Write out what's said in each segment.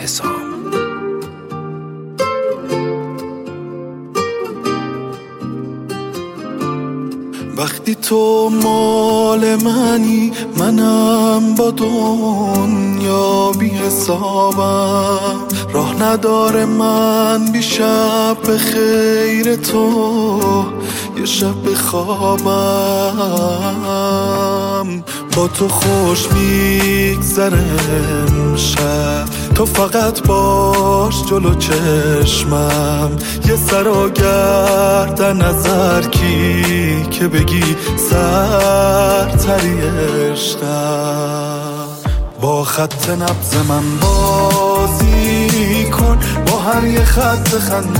حسام. وقتی تو مال منی منم با دنیا بی حسابم، راه نداره من بی شب به خیر تو یه شب بخوابم. با تو خوش میگذره امشب، تو فقط باش جلو چشمم، یه سر و گردن نظر کی که بگی سرتری عشقم. با خط نبض من بازی کن، با هر یه خط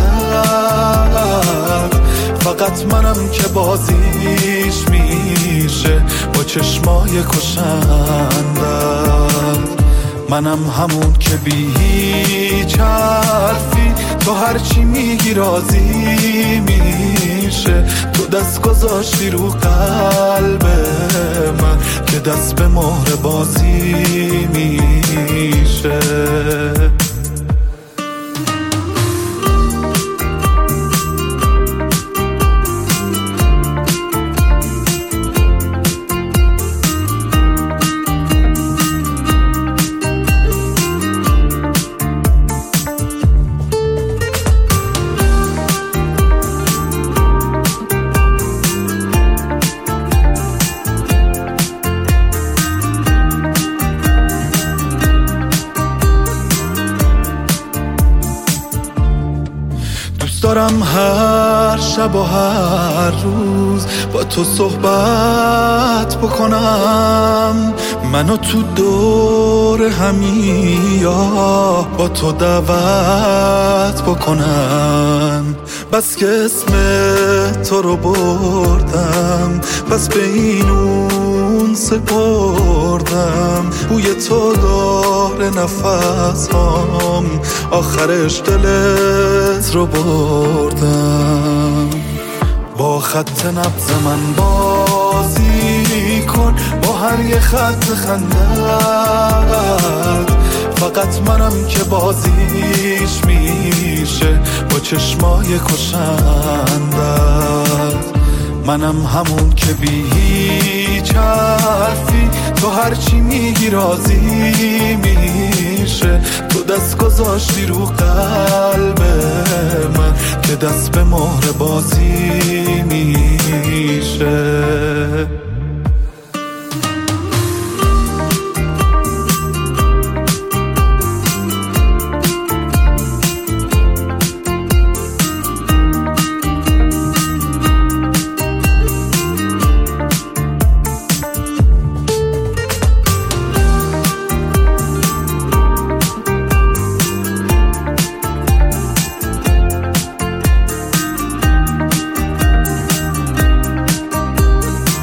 خندت، فقط منم که بازیش میشه با چشمای کشندت. منم همون که بی هیچ حرفی تو هرچی میگی راضی میشه. تو دست گذاشتی رو قلب من که دست به مهر بازی میشه. دارم هر شب و هر روز با تو صحبت بکنم، منو تو دور همیا با تو دعوت بکنم. بس که اسم تو رو بردم، بس به این اون سپردم، بوی تو داره نفس هام، آخرش دلت رو بردم. با خط نبض من بازی کن، با هر یه خط خندت، فقط منم که بازیش میشه با چشمای کشندت. منم همون که بی هیچ حرفی تو هرچی میگی راضی میشه. تو دست گذاشتی رو قلب من که دست به مهر بازی میشه.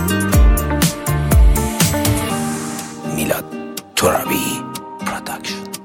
میلاد ترابی پروداکشن.